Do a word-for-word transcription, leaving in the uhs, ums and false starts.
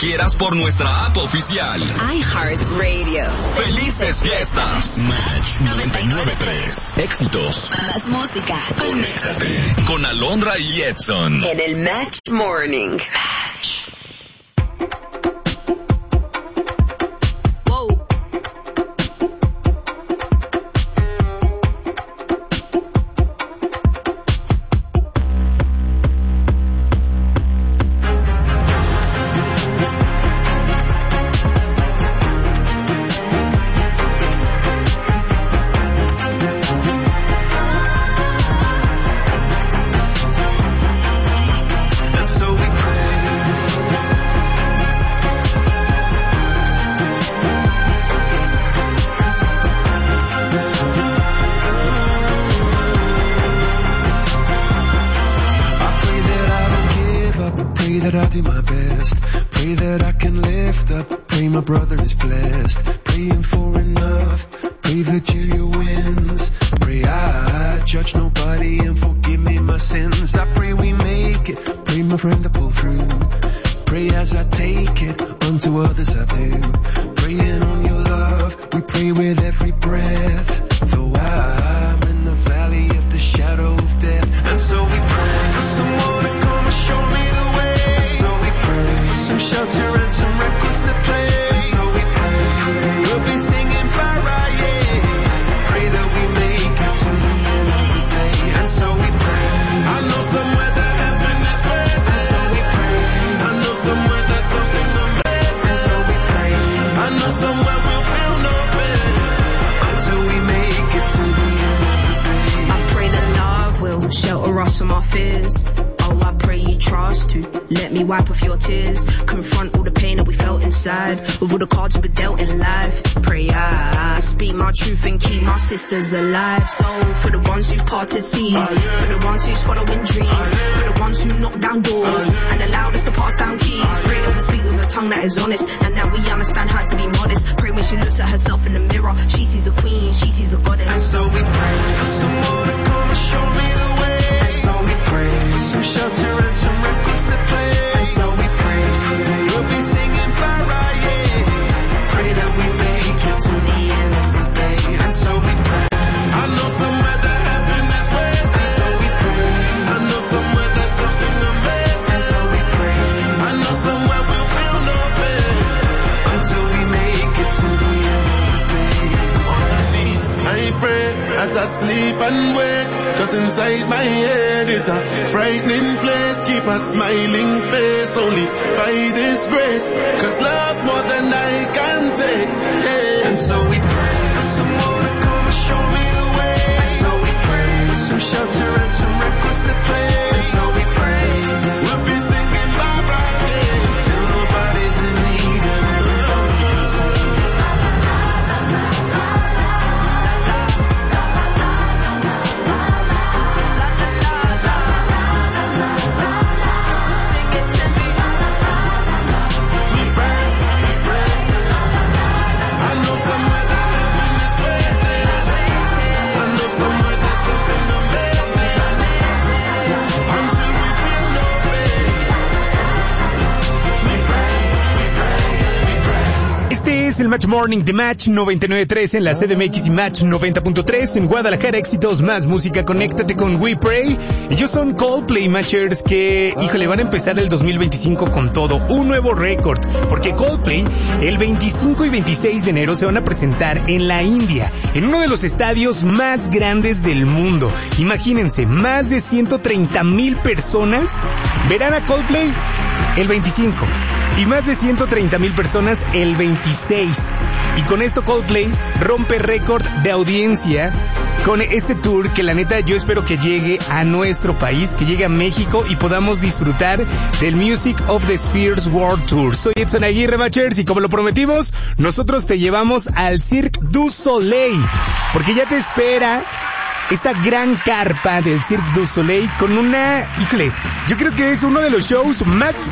quieras por nuestra app oficial. iHeartRadio. ¡Felices fiestas! Match noventa y nueve punto tres. Éxitos. Más música. Conéctate con Alondra y Edson. En el Match Morning. Match. Sisters alive, so for the ones who've parted seas, uh, yeah. For the ones who's following dreams, uh, yeah. For the ones who knock down doors, uh, yeah. And allowed us to pass down keys. uh, Pray that we speak with a tongue that is honest, and that we understand how to be modest. Pray when she looks at herself in the mirror, she sees a queen, she sees a goddess. And so we pray for someone to come and show me the way. And so we pray for some shelter and some records to play. And so we pray we'll be singing para, yeah. Pray that we make it to the end of the day. And so we pray. I know somewhere that happiness waits. And so we pray. I know somewhere there's something amazing. And so we pray. I know somewhere we'll feel no pain until we make it to the end of the day. On my knees, I pray as I sleep and wake. Cause inside my head is a frightening place. Keep a smiling face only by this grace. Cause love more than I can say. Yeah. And so we pray for someone to come and show me the way. And so we pray for some shelter and some records to play. And so we pray we'll be singing bye bye, yeah. Till nobody's in need and everybody can say. Es el Match Morning de Match noventa y nueve punto tres en la C D M X y Match noventa punto tres en Guadalajara. Éxitos, más música, conéctate con We Pray. Ellos son Coldplay, Matchers, que, híjole, van a empezar el dos mil veinticinco con todo, un nuevo récord, porque Coldplay el veinticinco y veintiséis de enero se van a presentar en la India, en uno de los estadios más grandes del mundo. Imagínense, más de ciento treinta mil personas verán a Coldplay el veinticinco. Y más de ciento treinta mil personas el veintiséis. Y con esto Coldplay rompe récord de audiencia con este tour que la neta yo espero que llegue a nuestro país, que llegue a México y podamos disfrutar del Music of the Spheres World Tour. Soy Edson Aguirre, Matchers, y como lo prometimos, nosotros te llevamos al Cirque du Soleil, porque ya te espera esta gran carpa del Cirque du Soleil con una, híjole, yo creo que es uno de los shows más